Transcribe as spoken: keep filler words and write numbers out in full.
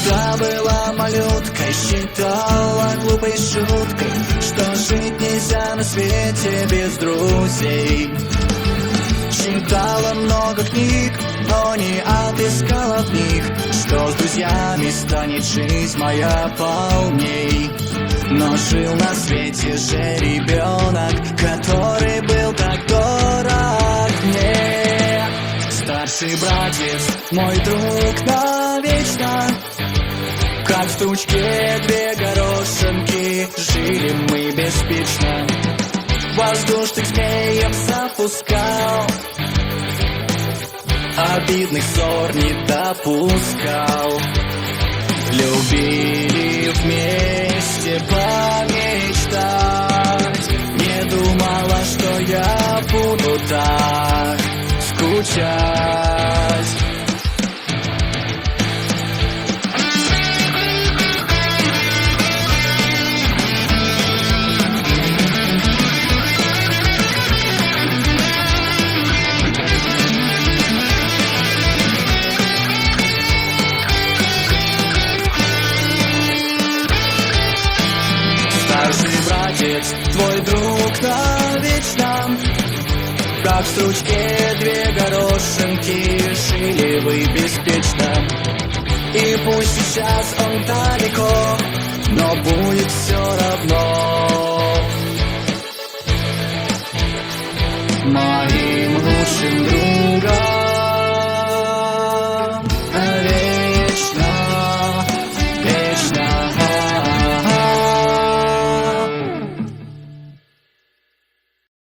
Когда была малюткой, считала глупой шуткой, что жить нельзя на свете без друзей. Читала много книг, но не отыскала в них, что с друзьями станет жизнь моя полней. Но жил на свете же ребенок, который был так дорог мне. Старший братец, мой друг навечно, как в стручке две горошинки, жили мы беспечно. Воздушных змеев запускал, обидных ссор не допускал. Любили вместе помечтать, не думала, что я буду так скучать. Старший братец, твой друг навечно, как в стручке две горошинки, жили вы беспечно. И пусть сейчас он далеко, но будет все равно моим лучшим другом.